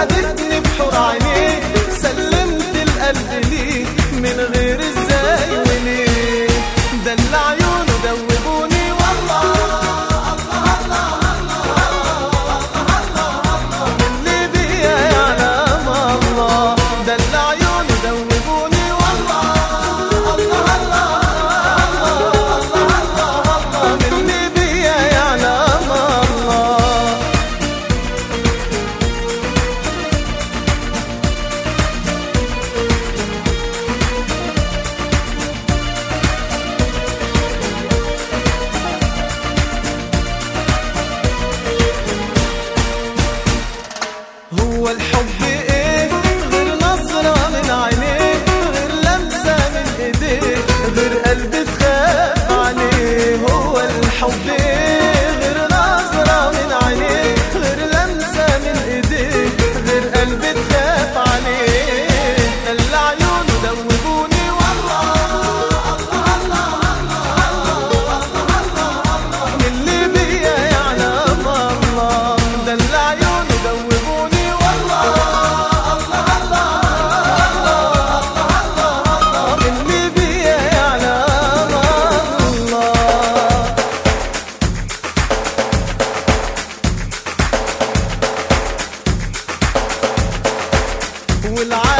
خدتني بحور عينيك، سلمت القلب ليك من غير ازاي وليه. دل عيونه دوبوني والله، اللي بيا يعلم الله. دل عيونه دوبوني والله، اللي بيا يعلم الله. هو الحب ايه غير نظرة من عينيك، غير لمسة من ايديك، غير قلب تخاف عليه. هو الحب ايه غير نظرة من عينيك، غير لمسة من ايديك، غير قلب تخاف عليه. دل عيونه دوبوني والله، اللي بيا يعلم الله. دل عيونه دوبوني اللي بيا يعلم الله.